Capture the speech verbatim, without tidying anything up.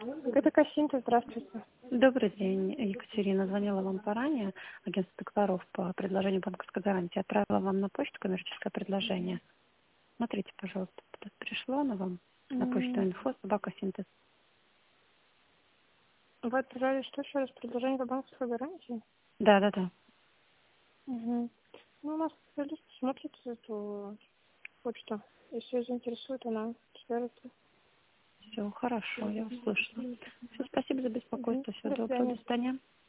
Это Кассинта, здравствуйте. Добрый день, Екатерина. Звонила вам поранее, агентство докторов по предложению банковской гарантии. Отправила вам на почту коммерческое предложение. Смотрите, пожалуйста, тут пришло оно вам на почту М, инфо собака синтез. Вы отправляли что еще раз? Предложение по банковской гарантии? Да, да, да. Угу. Ну, у нас специалист смотрит эту почту. Если ее заинтересует, она свяжется. Все хорошо, я услышала. Все, спасибо за Угу. беспокойство. Всего До доброго, свидания. до свидания.